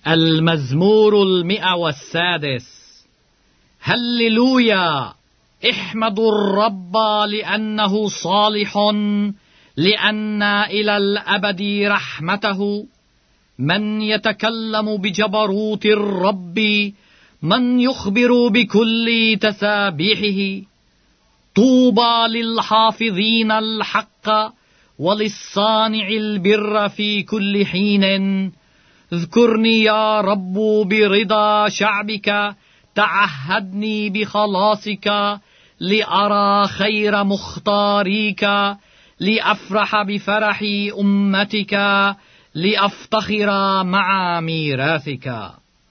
المزمور 106. هللويا، احمدوا الرب لأنه صالح، لأن إلى الأبد رحمته. من يتكلم بجبروت الرب، من يخبر بكل تسابيحه. طوبى للحافظين الحق، وللصانع البر في كل حين. اذكرني يا رب برضا شعبك، تعهدني بخلاصك، لأرى خير مختاريك، لأفرح بفرح أمتك، لأفتخر مع ميراثك.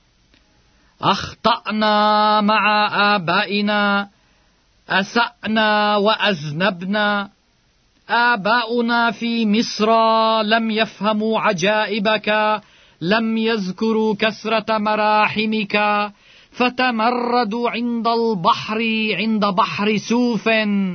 أخطأنا مع آبائنا، أسأنا وأذنبنا. آباؤنا في مصر لم يفهموا عجائبك، لم يذكروا كثرة مراحمك، فتمردوا عند البحر، عند بحر سوف،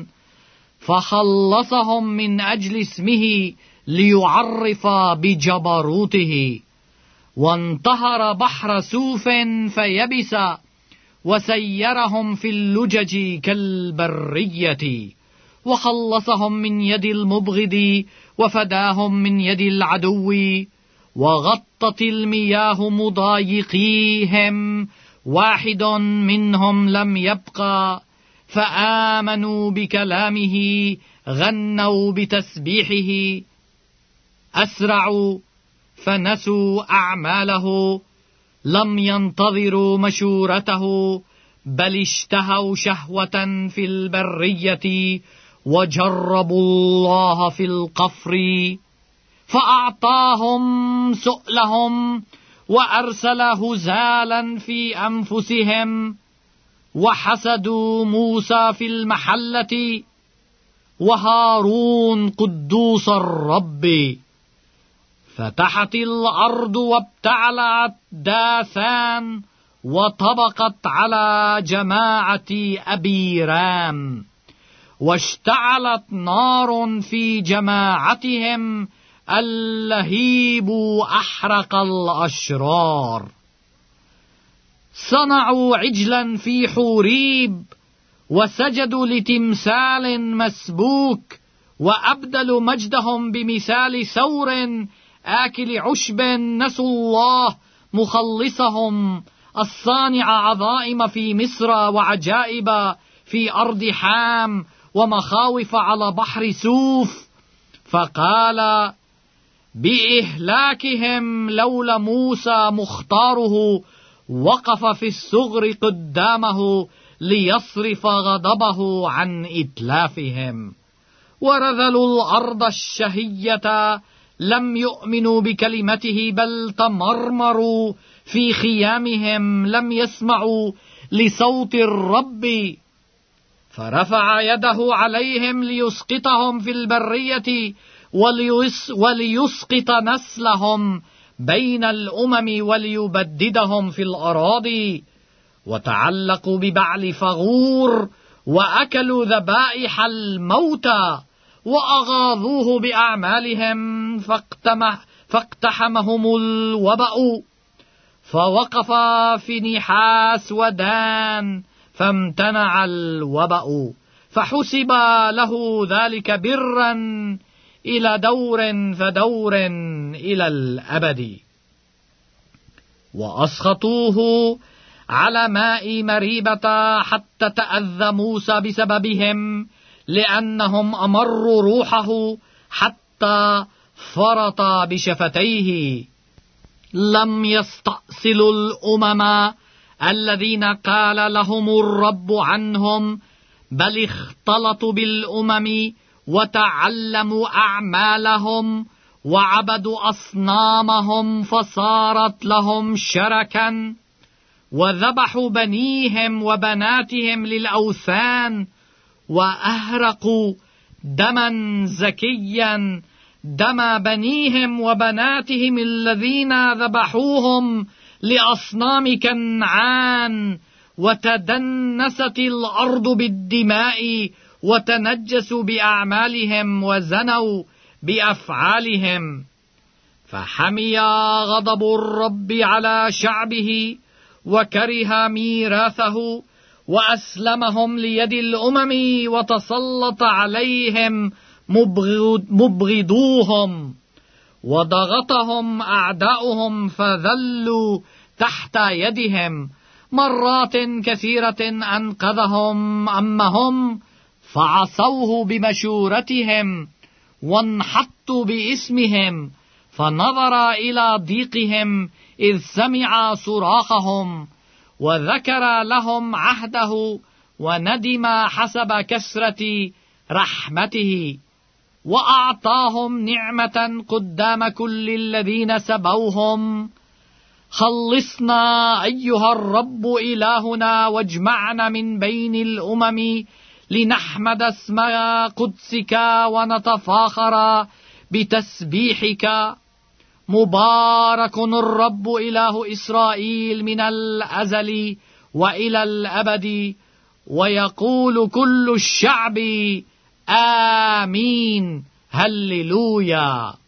فخلصهم من أجل اسمه، ليعرف بجبروته. وانتهر بحر سوف فيبس، وسيرهم في اللجج كالبرية. وخلصهم من يد المبغض، وفداهم من يد العدو. وغطت المياه مضايقيهم، واحد منهم لم يبقى. فآمنوا بكلامه، غنوا بتسبيحه. أسرعوا فنسوا أعماله، لم ينتظروا مشورته، بل اشتهوا شهوة في البرية، وجربوا الله في القفر. فأعطاهم سؤلهم، وأرسل هزالا في أنفسهم. وحسدوا موسى في المحلة، وهارون قدوس الرب. فتحت الأرض وابتعلت داثان، وطبقت على جماعة أبيرام. واشتعلت نار في جماعتهم، اللهيب أحرق الأشرار. صنعوا عجلا في حوريب، وسجدوا لتمثال مسبوك. وأبدلوا مجدهم بمثال ثور آكل عشب. نسوا الله مخلصهم، الصانع عظائم في مصر، وعجائب في أرض حام، ومخاوف على بحر سوف. فقال بإهلاكهم لولا موسى مختاره، وقف في الثغر قدامه، ليصرف غضبه عن إتلافهم. ورذلوا الأرض الشهية، لم يؤمنوا بكلمته، بل تمرمروا في خيامهم، لم يسمعوا لصوت الرب. فرفع يده عليهم ليسقطهم في البرية، وليسقط نسلهم بين الأمم، وليبددهم في الأراضي. وتعلقوا ببعل فغور، وأكلوا ذبائح الموتى، وأغاظوه بأعمالهم. فاقتحمهم الوبأ، فوقف في نحاس ودان، فامتنع الوبأ. فحسب له ذلك برا إلى دور فدور إلى الأبد. وأسخطوه على ماء مريبة، حتى تأذى موسى بسببهم، لأنهم أمروا روحه حتى فرط بشفتيه. لم يستأصلوا الأمم الذين قال لهم الرب عنهم، بل اختلطوا بالأمم، وتعلموا أعمالهم، وعبدوا أصنامهم، فصارت لهم شركا. وذبحوا بنيهم وبناتهم للأوثان، وأهرقوا دما زكيا، دم بنيهم وبناتهم الذين ذبحوهم لأصنام كنعان. وتدنست الأرض بالدماء، وتنجسوا بأعمالهم، وزنوا بأفعالهم. فحمي غضب الرب على شعبه وكره ميراثه، وأسلمهم ليد الأمم، وتسلط عليهم مبغضوهم، وضغطهم أعداؤهم فذلوا تحت يدهم. مرات كثيرة أنقذهم، أما هم فعصوه بمشورتهم وانحطوا باسمهم، فنظر إلى ضيقهم إذ سمع صراخهم، وذكر لهم عهده وندم حسب كثرة رحمته، وأعطاهم نعمة قدام كل الذين سبوهم. خلصنا أيها الرب إلهنا، واجمعنا من بين الأمم، لنحمد اسم قدسك ونتفاخر بتسبيحك. مبارك الرب إله إسرائيل من الأزل وإلى الأبد. ويقول كل الشعب آمين. هللويا.